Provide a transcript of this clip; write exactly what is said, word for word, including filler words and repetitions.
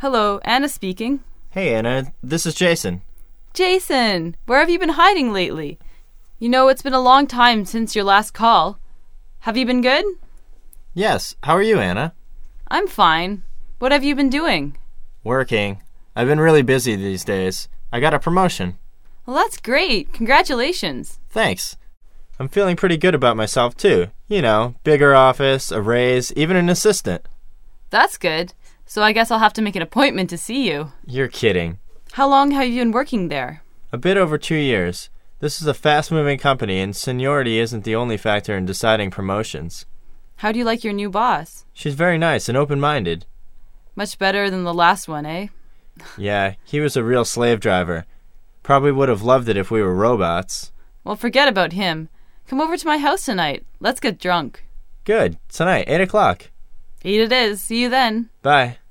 Hello, Anna speaking. Hey, Anna. This is Jason. Jason, where have you been hiding lately? You know, it's been a long time since your last call. Have you been good? Yes. How are you, Anna? I'm fine. What have you been doing? Working. I've been really busy these days. I got a promotion. Well, that's great. Congratulations. Thanks. I'm feeling pretty good about myself, too. You know, bigger office, a raise, even an assistant. That's good. So I guess I'll have to make an appointment to see you. You're kidding. How long have you been working there? A bit over two years. This is a fast-moving company, and seniority isn't the only factor in deciding promotions. How do you like your new boss? She's very nice and open-minded. Much better than the last one, eh? Yeah, he was a real slave driver. Probably would have loved it if we were robots. Well, forget about him. Come over to my house tonight. Let's get drunk. Good. Tonight, eight o'clock. Eight it is. See you then. Bye.